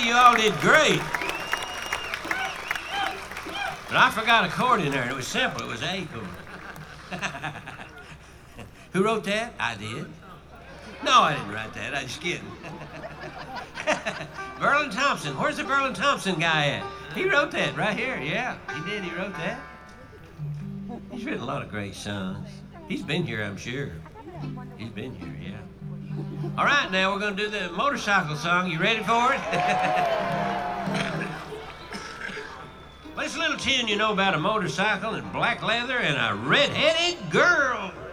you all did great. But I forgot a chord in there, and it was simple. It was A chord. Who wrote that? I did. No, I didn't write that. I'm just kidding. Verlin Thompson. Where's the Verlin Thompson guy at? He wrote that right here. Yeah, he did. He wrote that. He's written a lot of great songs. He's been here, I'm sure. He's been here, yeah. All right, now we're going to do the motorcycle song. You ready for it? Well, it's a little tune you know about a motorcycle and black leather and a red-headed girl.